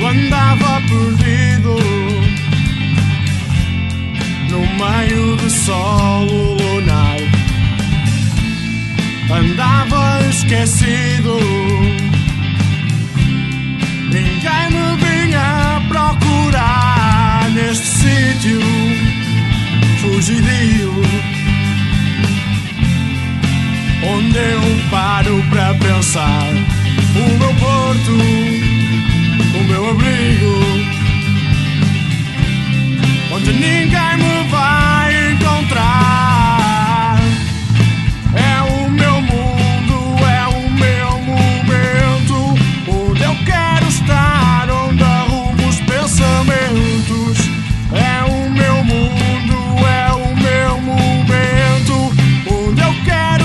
andava perdido no meio do solo lunar. Andava esquecido, ninguém me vinha procurar neste sítio fugidio, onde eu paro para pensar. O meu porto, o meu abrigo, onde ninguém me vai encontrar. É o meu mundo, é o meu momento, onde eu quero estar, onde arrumo os pensamentos. É o meu mundo, é o meu momento, onde eu quero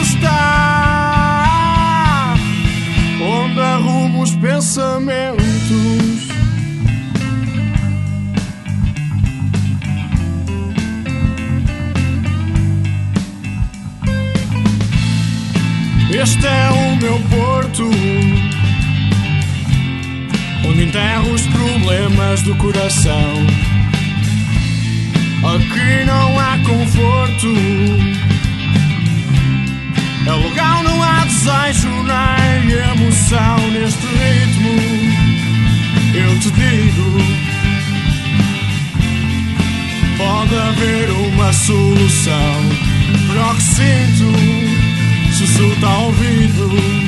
estar, onde arrumo os pensamentos. Este é o meu porto, onde enterro os problemas do coração. Aqui não há conforto, é lugar, não há desejo nem emoção. Neste ritmo eu te digo, pode haver uma solução para o que sinto. Sussurra ao ouvido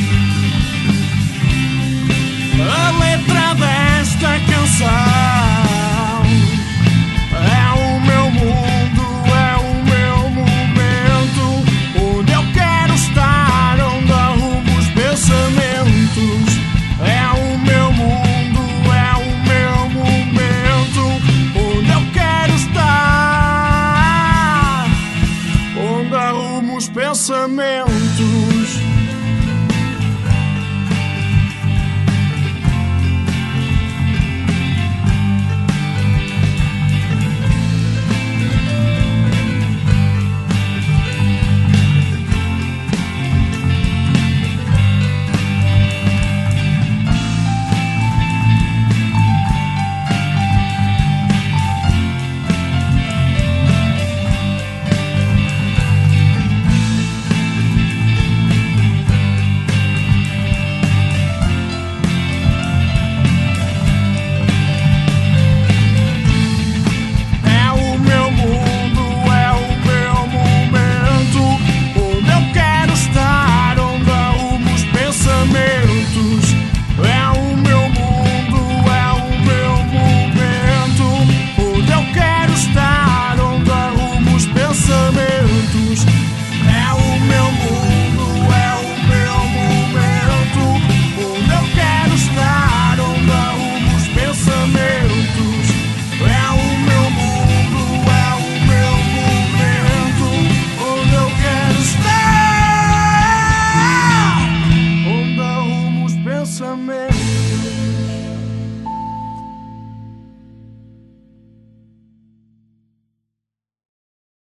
a letra desta canção. É o meu mundo, é o meu momento, onde eu quero estar, onde arrumo os pensamentos. É o meu mundo, é o meu momento, onde eu quero estar, onde arrumo os pensamentos.